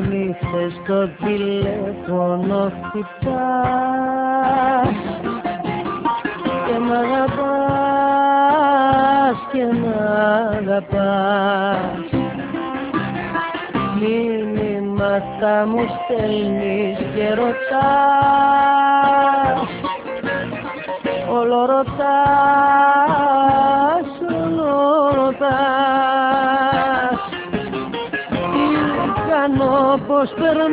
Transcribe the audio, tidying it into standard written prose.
νύχτες στο τηλέφωνο χτυπάς και μ' αγαπάς και μ' αγαπάς. Μηνύματα μου στέλνεις και ρωτάς, όλο ρωτάς, όλο ρωτάς. Τι κάνω, πώς περνάω